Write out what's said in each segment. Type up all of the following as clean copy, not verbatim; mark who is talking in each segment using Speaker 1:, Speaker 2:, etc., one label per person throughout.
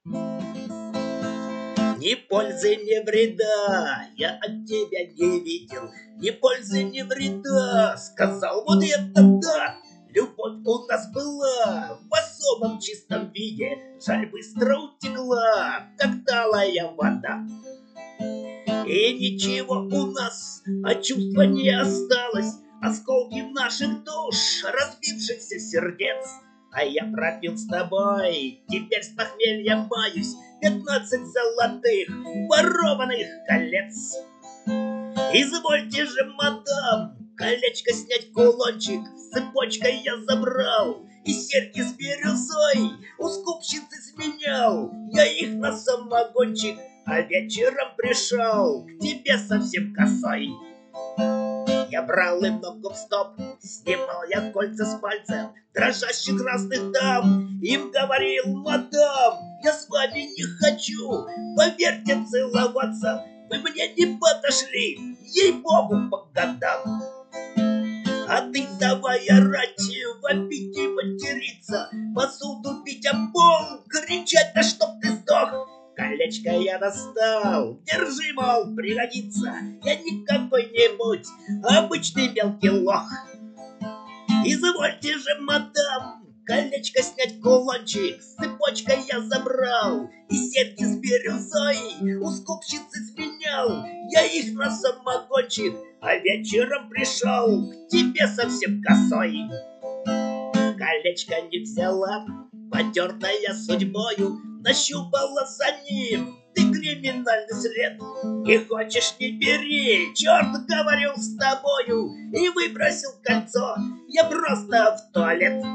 Speaker 1: Ни пользы, ни вреда я от тебя не видел. Ни пользы, ни вреда, сказал вот я тогда. Любовь у нас была в особом чистом виде, жаль, быстро утекла, как талая вода. И ничего у нас, а чувства не осталось, осколки в наших душ, разбившихся сердец. А я пропил с тобой, теперь с похмелья маюсь, 15 золотых ворованных колец. Извольте же, мадам, колечко снять, кулончик с цепочкой я забрал, и серьги с бирюзой у скупщицы сменял. Я их на самогончик, а вечером пришел к тебе совсем косой. Я брал им ногу в стоп, снимал я кольца с пальцев дрожащих разных дам. Им говорил: мадам, я с вами не хочу, поверьте, целоваться вы мне не подошли, ей-богу, по годам. А ты давай орать, вопить и материться, посуду бить об пол, кричать: да чтоб ты сдох. Колечко я достал, держи, мол, пригодится, я не какой-нибудь обычный мелкий лох. Извольте же, мадам, колечко снять, кулончик с цепочкой я забрал, и серьги с бирюзой у скупщицы сменял. Я их на самогончик, а вечером пришел к тебе совсем косой. Колечко не взяла, потертая судьбою, нащупала за ним ты криминальный след. Не хочешь — не бери, черт говорил с тобою, и выбросил кольцо я просто в туалет.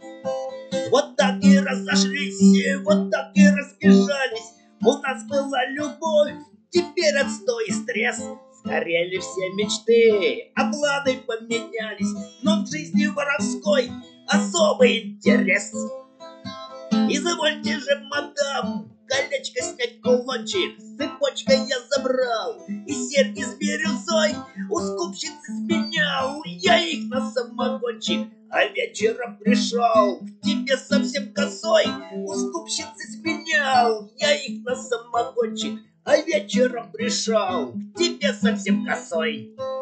Speaker 1: Вот так и разошлись, вот так и разбежались. У нас была любовь, теперь отстой и стресс. Сгорели все мечты, а планы поменялись, но в жизни воровской особый интерес. Извольте же, мадам, колечко снять, кулончик с цепочкой я забрал, и серьги с бирюзой у скупщицы сменял. Я их на самогончик, а вечером пришел к тебе совсем косой. У скупщицы сменял я их на самогончик, а вечером пришел к тебе совсем косой.